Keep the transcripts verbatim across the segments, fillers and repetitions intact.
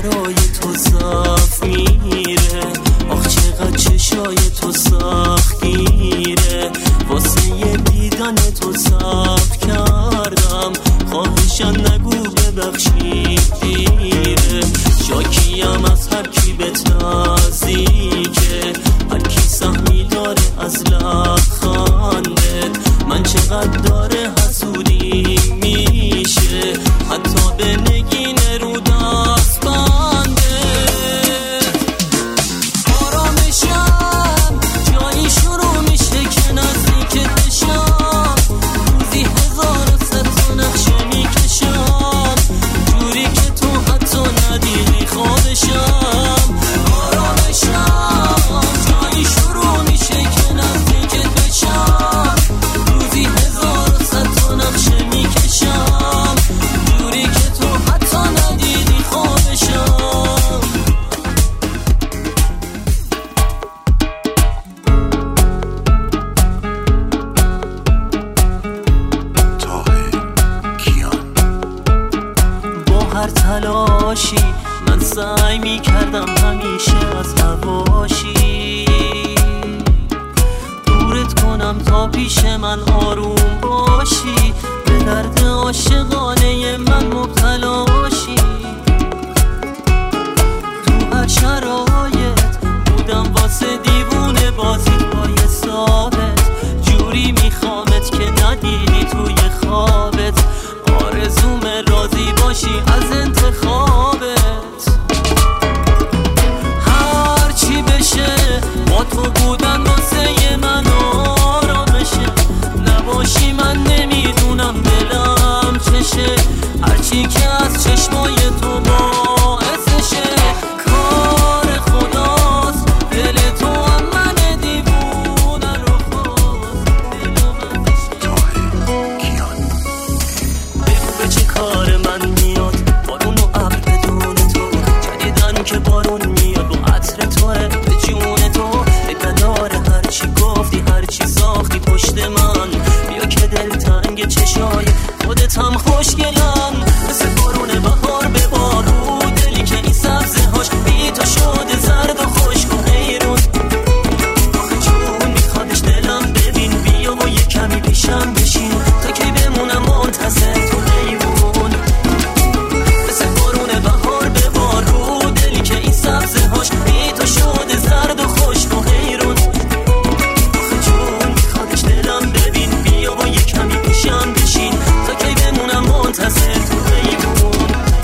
برای تو صاف میره، آخ چقدر چشای تو سختگیره، واسه یه دیدن تو صبر کردم، خواهشان نگو ببخشی دیره، شاکیم از هر کی بهت نزدیکه، هر کی سهمی داره از لبخندت، من چقدر داره حسودی میشه، حتی به نگین رو دست بنده. آرامشم جایی شروع میشه که نزدیک بشم، روزی هزار و صد تا نقشه میکشم، جوری که تو حتی ندیدی خوابشم. آرامشم جایی شروع میشه که نزدیک بشم، روزی هزار و صد تا نقشه میکشم، جوری که تو حتی ندیدی خوابشم. با هر تلاشی من سعی میکردم همیشه از هواشی دورت کنم تا پیش من آروم باشی، به درد عاشقانه من مبتلاشی، تو هر شرایط بودم واسه دیوونه بازی پای ثابت، جوری میخوامت که ندیدی توی خوابت، آرزوم راضی باشی از انتخابت، هر چی بشه با تو بودن واسه من آرامشه، نباشی من نمیدونم دلم چشه، هرچی که از چشمای تو باعثشه، کار خداست دل تو هم من دیوونه رو خواست، دلم ازشه. بگو به چه کار من میاد بارون و ابر بدون تو، جدیدن که بارون میاد با عطر توه به جون تو، نداره هرچی گفتی هرچی ساختی پشت من، بیا که دل تنگ چشای خودت هم خوشگلن، مثل بارون بهار به بارو دلی که این سبزه هاش بی تو شده زرد و خشک و حیرون، آخه جون میخوادش دلم ببین، بیا و یه کمی پیشم بشین تا کی بمونم منتظر تو حیرون، مثل بارون بهار به بارو دلی که این سبزه هاش بی تو شده زرد و خشک و حیرون، آخه جون میخوادش دلم ببین، بیا و یه کمی پیشم بشین تا کی بمونم منتظر تو حیرون.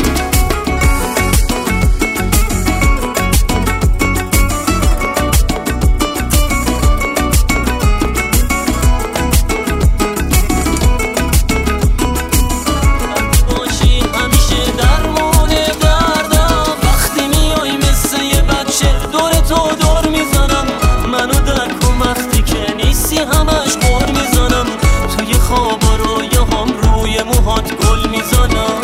باشی همیشه درمون دردم، وقتی میای مثل یه بچه دور تو دور میزنم، منو در کن وقتی که نیستی همش قر میزنم، توی خوابا رویا هم روی موهات گل میزنم،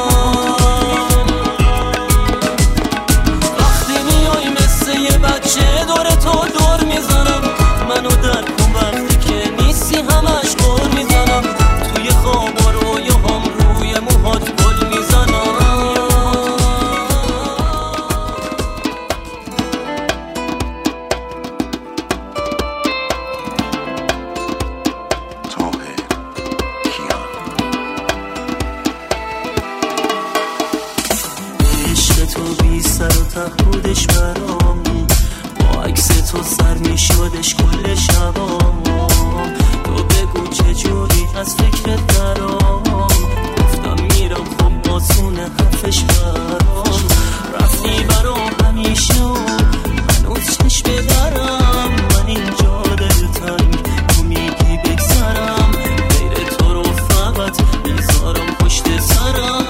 وقتی میای مثل یه بچه دور تو دور میزنم، منو در کن وقتی که نیستی همش قر میزنم، توی خوابا رویا هم روی موهات گل میزنم. عشق تو بی سر و ته بودش برام، با عکس تو سر میشدش کل شبام، تو بگو چجوری از فکرت درام، گفتم میرم خب آسونه حرفش برام، رفتی برام همیشه و هنوز چشم برم، من اینجا دلتنگ تو میگی بگذرم، غیر تو رو فقط میذارم پشت سرم،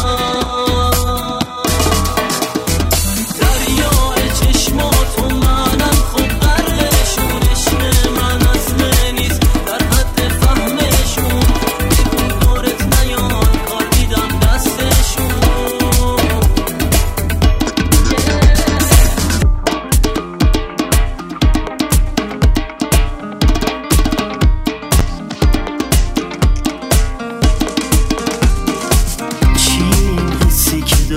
دریای چشماتو منم خب غرقشون، عشق من از نیست در حد فهمشون، بگو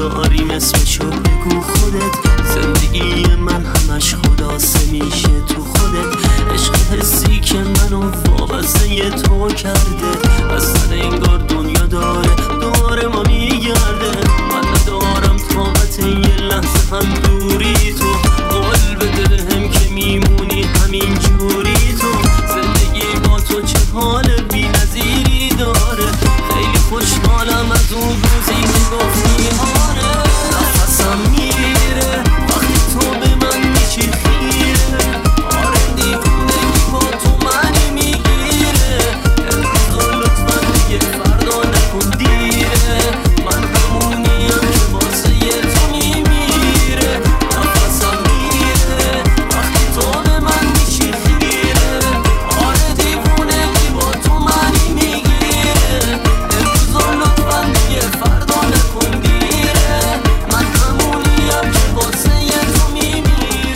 داری اسمشو بگو خودت. زندگی من همش خلاصه میشه تو خودت. عشق حسی که منو وابسته تو کرده. اصلا انگار دنیا داره داره ما میگرده. من ندارم طاقت یه لحظه هم دوری تو. قول بده بهم که میمونی همین جوری تو. زندگی با تو چه حال بی نظیری داره. خیلی خوشحالم از اون روزی که گفتی آره. نفسم میره وقتی تو به من میشی خیره. آره دیوونگی با تو منی میگیره. امروز لطفا دیگه فردا نکن دیره. من همونیم که واسه تو میمیره. نفسم میره وقتی تو به من میشی خیره. آره دیوونگی با تو منی میگیره. امروز لطفا دیگه فردا نکن دیره. من همونیم که واسه تو میمیره.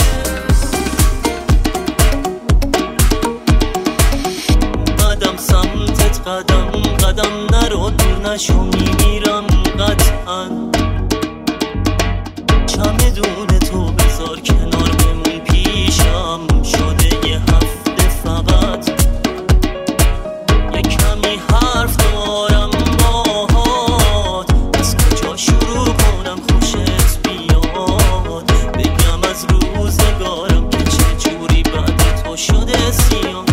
قدم سمتت قدم قدم نرو دور نشو میمیرم قطعا. چمدون تو بذار کنار بمون پیشم. شده یه هفته فقط یه کمی حرف دارم باهات. از کجا شروع کنم خوشت بیاد. بگم از روزگارم که چجوری بعد تو شده سیاه.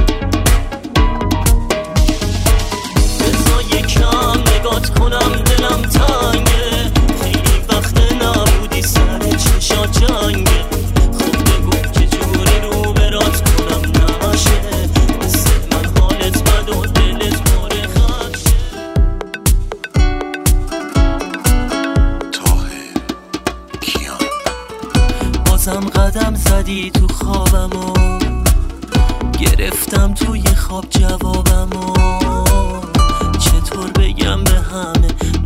بذار یکم نگات کنم دلم تنگه. خیلی وقت نبودی سر چشا جنگه. خب بگو چجوری رو برات کنم نشه. مثل من حالت بد و دلت ماره خشه. طاهر کیان. بازم قدم زدی تو خوابمو. گرفتم توی خواب جوابمو. چطور بگم به همه